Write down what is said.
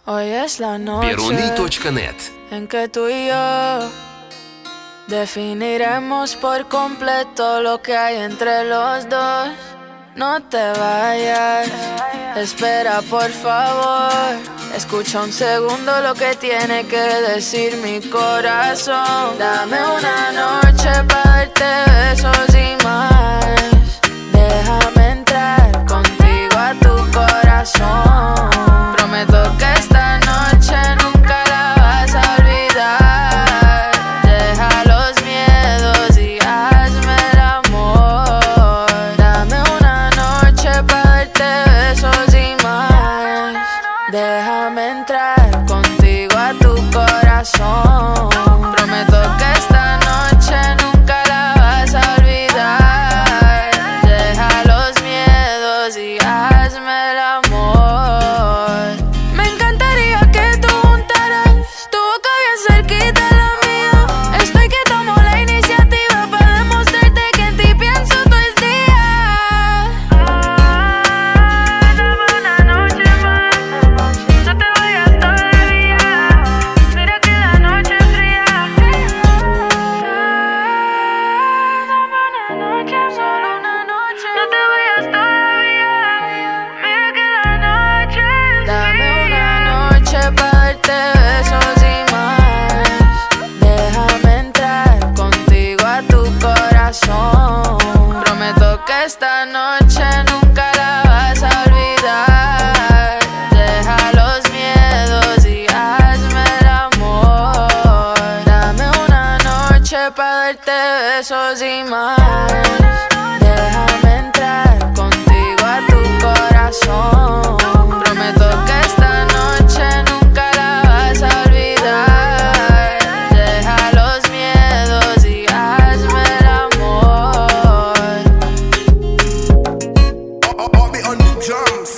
Hoy es la noche Peruni.net en que tú y yo definiremos por completo lo que hay entre los dos. No te vayas, espera por favor. Escucha un segundo lo que tiene que decir mi corazón. Dame una noche para darte besos y más. Déjame entrar contigo a tu corazón. Prometo que esta noche nunca la vas a olvidar. Deja los miedos y hazme el amor. Dame una noche para darte besos y más. Déjame entrar contigo a tu corazón. Prometo que esta noche nunca la vas a olvidar. Deja los miedos y hazme el amor. Me encantaría que tú juntaras tu boca bien cerquita a la mía. Estoy que tomo la iniciativa para demostrarte que en ti pienso todo el día. Dame una noche más, no te vayas todavía. Mira que la noche es fría. Dame una noche, solo una noche, no te vayas todavía. Mira que la noche es fría. Dame una noche para darte besos y más. Déjame entrar contigo a tu corazón. Prometo que esta noche nunca la vas a olvidar. Deja los miedos y hazme el amor. Dame una noche para darte besos y más. Déjame entrar contigo a tu corazón. Prometo que esta noche nunca la vas a olvidar. Deja los miedos y hazme el amor. I'll be on the drums.